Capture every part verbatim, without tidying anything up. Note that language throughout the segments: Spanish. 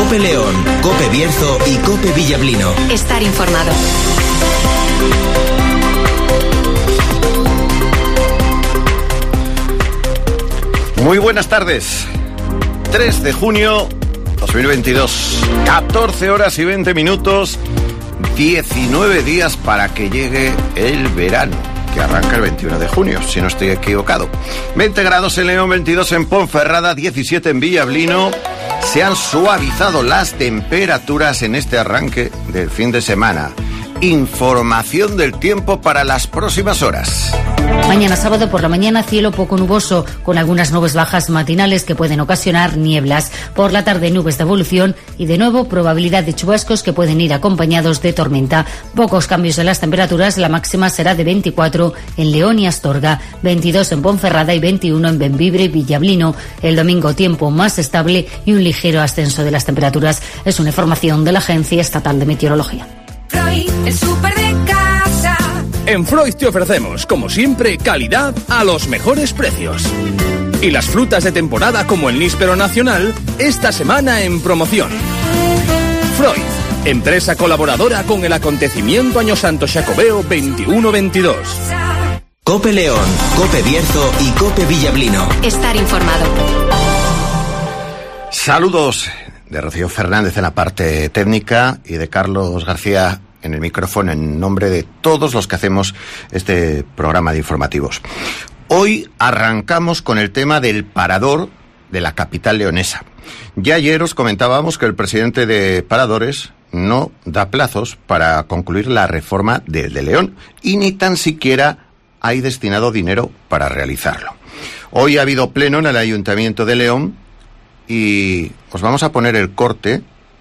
COPE León, COPE Bierzo y COPE Villablino. Estar informado. Muy buenas tardes. tres de junio dos mil veintidós. catorce horas y veinte minutos. diecinueve días para que llegue el verano, que arranca el veintiuno de junio, si no estoy equivocado. veinte grados en León, veintidós en Ponferrada, diecisiete en Villablino. Se han suavizado las temperaturas en este arranque del fin de semana. Información del tiempo para las próximas horas. Mañana sábado por la mañana cielo poco nuboso, con algunas nubes bajas matinales que pueden ocasionar nieblas. Por la tarde nubes de evolución y de nuevo probabilidad de chubascos que pueden ir acompañados de tormenta. Pocos cambios en las temperaturas, la máxima será de veinticuatro en León y Astorga, veintidós en Ponferrada y veintiuno en Bembibre y Villablino. El domingo tiempo más estable y un ligero ascenso de las temperaturas. Es una información de la Agencia Estatal de Meteorología. Freud, el súper de casa. En Freud te ofrecemos, como siempre, calidad a los mejores precios. Y las frutas de temporada como el níspero nacional, esta semana en promoción. Freud, empresa colaboradora con el acontecimiento Año Santo Xacobeo veintiuno veintidós. COPE León, COPE Bierzo y COPE Villablino. Estar informado. Saludos de Rocío Fernández en la parte técnica y de Carlos García en el micrófono, en nombre de todos los que hacemos este programa de informativos. Hoy arrancamos con el tema del parador de la capital leonesa. Ya ayer os comentábamos que el presidente de Paradores no da plazos para concluir la reforma del de León y ni tan siquiera hay destinado dinero para realizarlo. Hoy ha habido pleno en el Ayuntamiento de León y os vamos a poner el corte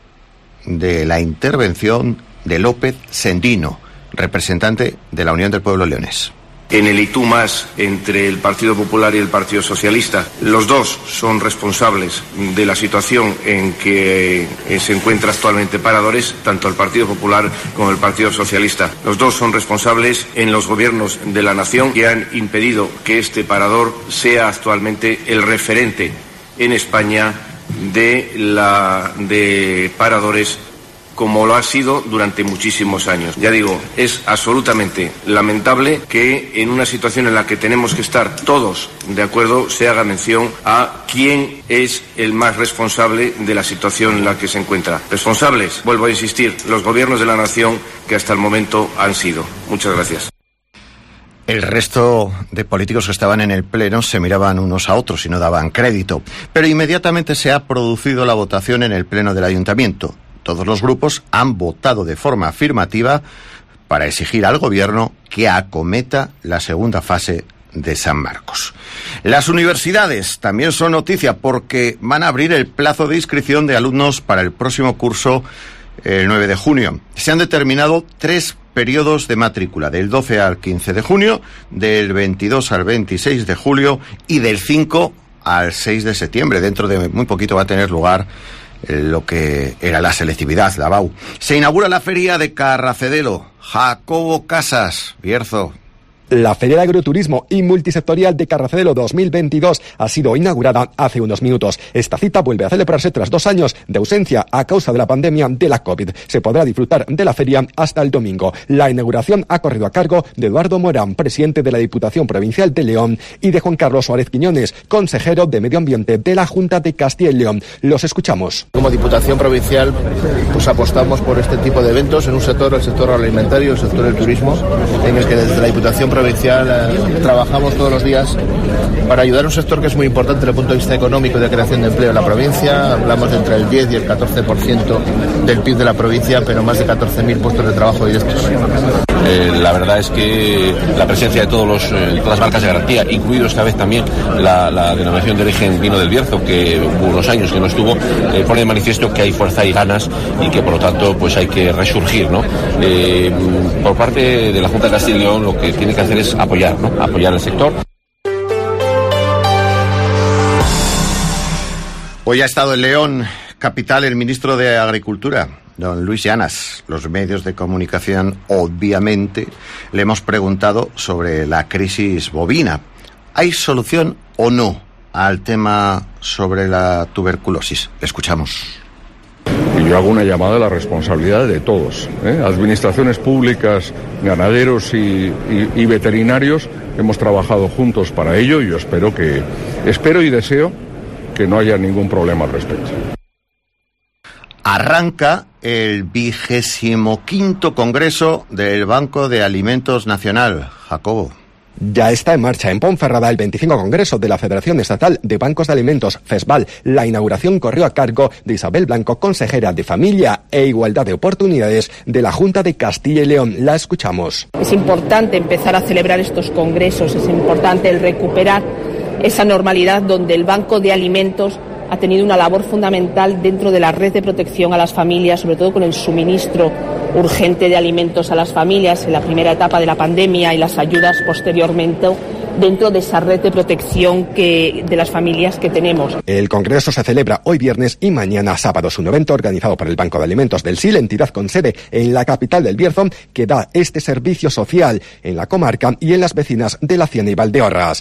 de la intervención de López Sendino, representante de la Unión del Pueblo Leonés. En el y tú más entre el Partido Popular y el Partido Socialista, los dos son responsables de la situación en que se encuentra actualmente Paradores, tanto el Partido Popular como el Partido Socialista. Los dos son responsables en los gobiernos de la nación que han impedido que este parador sea actualmente el referente en España de la de paradores, como lo ha sido durante muchísimos años. Ya digo, es absolutamente lamentable que en una situación en la que tenemos que estar todos de acuerdo se haga mención a quién es el más responsable de la situación en la que se encuentra. Responsables, vuelvo a insistir, los gobiernos de la nación que hasta el momento han sido. Muchas gracias. El resto de políticos que estaban en el pleno se miraban unos a otros y no daban crédito. Pero inmediatamente se ha producido la votación en el pleno del ayuntamiento. Todos los grupos han votado de forma afirmativa para exigir al gobierno que acometa la segunda fase de San Marcos. Las universidades también son noticia porque van a abrir el plazo de inscripción de alumnos para el próximo curso el nueve de junio. Se han determinado tres periodos de matrícula, del doce al quince de junio, del veintidós al veintiséis de julio y del cinco al seis de septiembre. Dentro de muy poquito va a tener lugar lo que era la selectividad, la B A U. Se inaugura la feria de Carracedelo. Jacobo Casas, Bierzo. La Feria de Agroturismo y Multisectorial de Carracedelo dos mil veintidós ha sido inaugurada hace unos minutos. Esta cita vuelve a celebrarse tras dos años de ausencia a causa de la pandemia de la COVID. Se podrá disfrutar de la feria hasta el domingo. La inauguración ha corrido a cargo de Eduardo Morán, presidente de la Diputación Provincial de León, y de Juan Carlos Suárez Quiñones, consejero de Medio Ambiente de la Junta de Castilla y León. Los escuchamos. Como Diputación Provincial, pues apostamos por este tipo de eventos en un sector, el sector alimentario, el sector del turismo, en el que desde la Diputación Provincial eh, trabajamos todos los días para ayudar a un sector que es muy importante desde el punto de vista económico y de creación de empleo en la provincia. Hablamos de entre el diez y el catorce por ciento del P I B de la provincia, pero más de catorce mil puestos de trabajo directos. Eh, la verdad es que la presencia de todos los, eh, todas las marcas de garantía, incluido esta vez también la, la denominación de origen vino del Bierzo, que hubo unos años que no estuvo, eh, pone de manifiesto que hay fuerza y ganas y que por lo tanto pues hay que resurgir, ¿no? Eh, por parte de la Junta de Castilla y León lo que tiene que hacer es apoyar, ¿no? Apoyar al sector. Hoy ha estado en León, capital, el ministro de Agricultura, don Luis Llanas. Los medios de comunicación, obviamente, le hemos preguntado sobre la crisis bovina. ¿Hay solución o no al tema sobre la tuberculosis? Escuchamos. Y yo hago una llamada a la responsabilidad de todos, ¿eh? Administraciones públicas, ganaderos y, y, y veterinarios. Hemos trabajado juntos para ello y yo espero que, espero y deseo que no haya ningún problema al respecto. Arranca el vigésimo quinto Congreso del Banco de Alimentos Nacional. Jacobo. Ya está en marcha en Ponferrada el veinticinco Congreso de la Federación Estatal de Bancos de Alimentos, FESBAL. La inauguración corrió a cargo de Isabel Blanco, consejera de Familia e Igualdad de Oportunidades de la Junta de Castilla y León. La escuchamos. Es importante empezar a celebrar estos congresos, es importante el recuperar esa normalidad donde el Banco de Alimentos ha tenido una labor fundamental dentro de la red de protección a las familias, sobre todo con el suministro urgente de alimentos a las familias en la primera etapa de la pandemia y las ayudas posteriormente dentro de esa red de protección que, de las familias que tenemos. El Congreso se celebra hoy viernes y mañana sábado. Es un evento organizado por el Banco de Alimentos del S I L, entidad con sede en la capital del Bierzo, que da este servicio social en la comarca y en las vecinas de La Ciana y Valdeorras.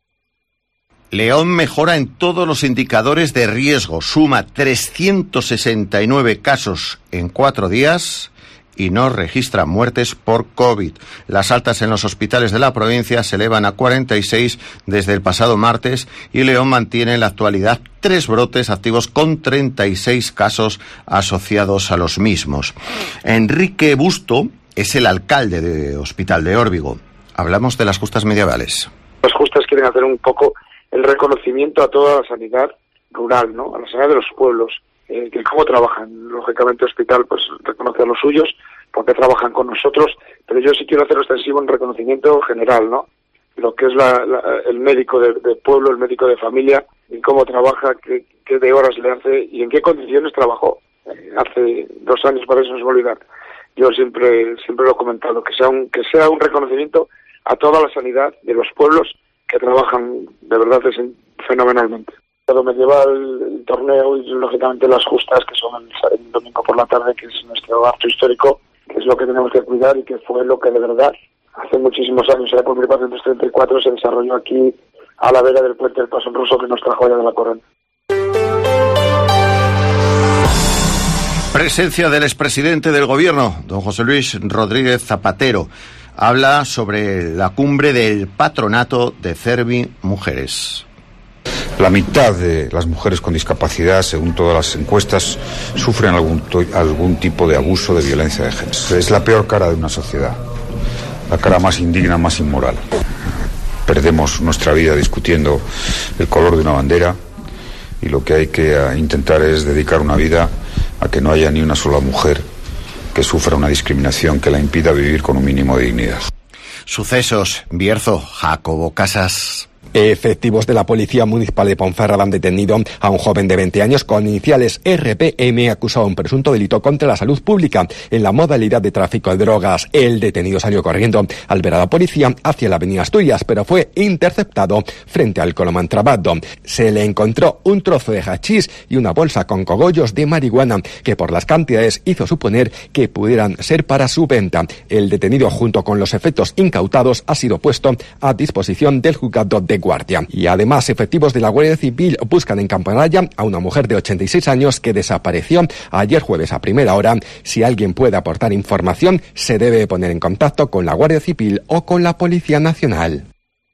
León mejora en todos los indicadores de riesgo, suma trescientos sesenta y nueve casos en cuatro días y no registra muertes por COVID. Las altas en los hospitales de la provincia se elevan a cuarenta y seis desde el pasado martes y León mantiene en la actualidad tres brotes activos con treinta y seis casos asociados a los mismos. Enrique Busto es el alcalde de Hospital de Órbigo. Hablamos de las justas medievales. Las justas quieren hacer un poco el reconocimiento a toda la sanidad rural, ¿no? A la sanidad de los pueblos, eh, que cómo trabajan. Lógicamente, el hospital pues reconoce a los suyos porque trabajan con nosotros, pero yo sí quiero hacer extensivo un reconocimiento general, ¿no? Lo que es la, la, el médico de, de pueblo, el médico de familia, y cómo trabaja, qué, qué de horas le hace y en qué condiciones trabajó. Eh, hace dos años, para eso no se me olvidar. Yo siempre siempre lo he comentado, que sea un que sea un reconocimiento a toda la sanidad de los pueblos que trabajan de verdad fenomenalmente. El medieval, el torneo y lógicamente las justas, que son el, el domingo por la tarde, que es nuestro acto histórico, que es lo que tenemos que cuidar y que fue lo que de verdad hace muchísimos años, era por mil cuatrocientos treinta y cuatro, se desarrolló aquí a la vera del puente del Paso Ruso, que nos trajo allá de la Corona. Presencia del expresidente del gobierno, don José Luis Rodríguez Zapatero. Habla sobre la cumbre del patronato de Cervi Mujeres. La mitad de las mujeres con discapacidad, según todas las encuestas, sufren algún, algún tipo de abuso, de violencia de género. Es la peor cara de una sociedad, la cara más indigna, más inmoral. Perdemos nuestra vida discutiendo el color de una bandera y lo que hay que intentar es dedicar una vida a que no haya ni una sola mujer que sufra una discriminación que la impida vivir con un mínimo de dignidad. Sucesos, Bierzo, Jacobo Casas. Efectivos de la Policía Municipal de Ponferrada han detenido a un joven de veinte años con iniciales R P M acusado de un presunto delito contra la salud pública en la modalidad de tráfico de drogas. El detenido salió corriendo al ver a la policía hacia la avenida Asturias, pero fue interceptado frente al Colomán Trabado. Se le encontró un trozo de hachís y una bolsa con cogollos de marihuana que por las cantidades hizo suponer que pudieran ser para su venta. El detenido, junto con los efectos incautados, ha sido puesto a disposición del juzgado de guardia. Y además, efectivos de la Guardia Civil buscan en Campanalla a una mujer de ochenta y seis años que desapareció ayer jueves a primera hora. Si alguien puede aportar información, se debe poner en contacto con la Guardia Civil o con la Policía Nacional.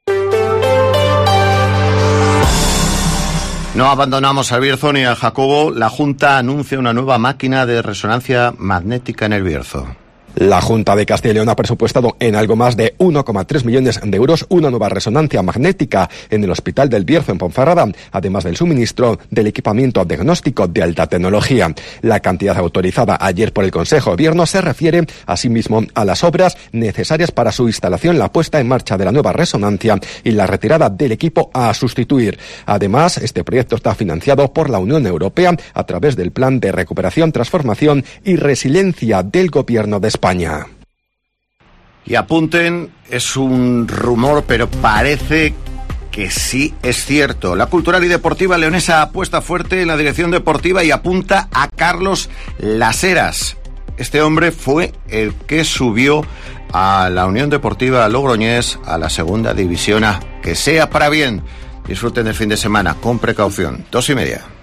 No abandonamos al Bierzo ni al Jacobo. La Junta anuncia una nueva máquina de resonancia magnética en el Bierzo. La Junta de Castilla y León ha presupuestado en algo más de uno coma tres millones de euros una nueva resonancia magnética en el Hospital del Bierzo en Ponferrada, además del suministro del equipamiento diagnóstico de alta tecnología. La cantidad autorizada ayer por el Consejo de Gobierno se refiere asimismo a las obras necesarias para su instalación, la puesta en marcha de la nueva resonancia y la retirada del equipo a sustituir. Además, este proyecto está financiado por la Unión Europea a través del Plan de Recuperación, Transformación y Resiliencia del Gobierno de España. Y apunten, es un rumor, pero parece que sí es cierto. La Cultural y Deportiva leonesa apuesta fuerte en la dirección deportiva y apunta a Carlos Las Heras. Este hombre fue el que subió a la Unión Deportiva Logroñés a la segunda división A. Que sea para bien. Disfruten del fin de semana con precaución. Dos y media.